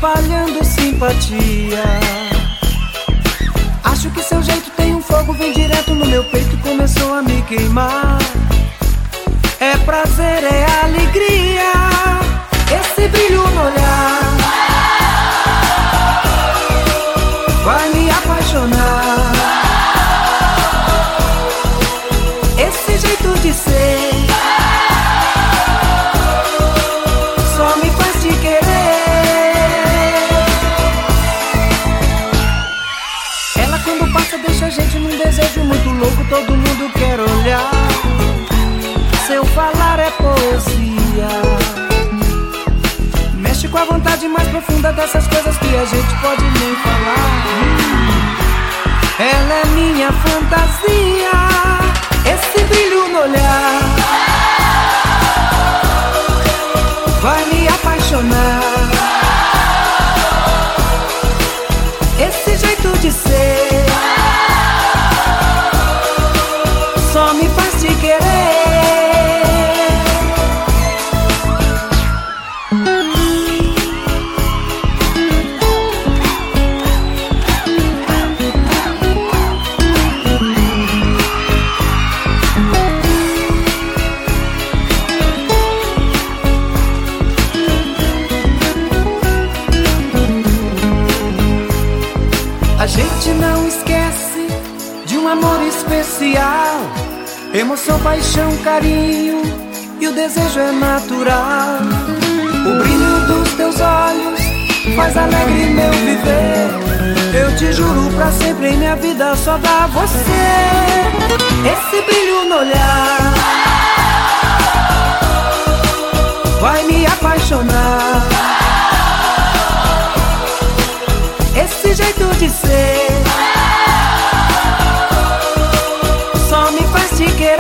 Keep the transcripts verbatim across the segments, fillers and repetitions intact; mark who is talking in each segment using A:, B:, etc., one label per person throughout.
A: espalhando simpatia. Acho que seu jeito tem um fogo, vem direto no meu peito, começou a me queimar. É prazer, é alegria, esse brilho no olhar vai me apaixonar. Esse jeito de ser só me faz te querer. Ela quando passa deixa a gente num desejo muito louco, todo mundo quer olhar. Seu falar é poesia, mexe com a vontade mais profunda dessas coisas que a gente pode nem falar. Ela é minha fantasia, esse brilho no olhar vai me apaixonar. Esse jeito de ser só me faz te querer. A gente não esquece de um amor especial, emoção, paixão, carinho e o desejo é natural. O brilho dos teus olhos faz alegre meu viver. Eu te juro pra sempre em minha vida só dá você. Esse brilho no olhar vai me apaixonar. Esse jeito de ser só me faz te querer.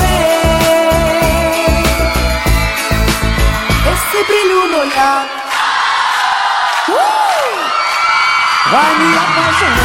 A: Esse brilho no olhar uh! vai me apaixonar.